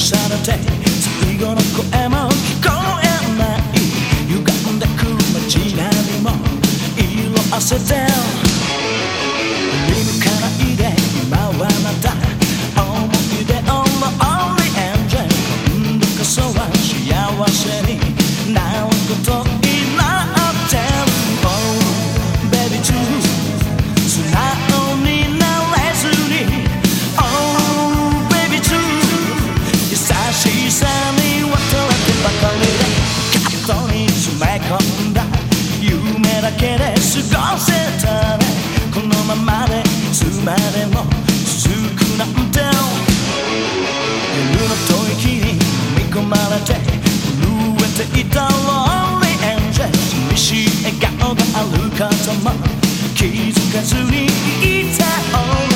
されて最後の声も聞こえない歪んでく街並みも色あせて見抜かないで今はまた思い出のOnly Angel 今度こそは幸せになることになってる Oh baby too 素直になれずに Oh baby too 優しさに渡れてばかりでカットに詰め込んだ夢だけで過ごせたねこのままでいつまでも続くなんて夜の吐息に見込まれて震えていた Lonely Angel 寂しい笑顔があることも気づかずにいた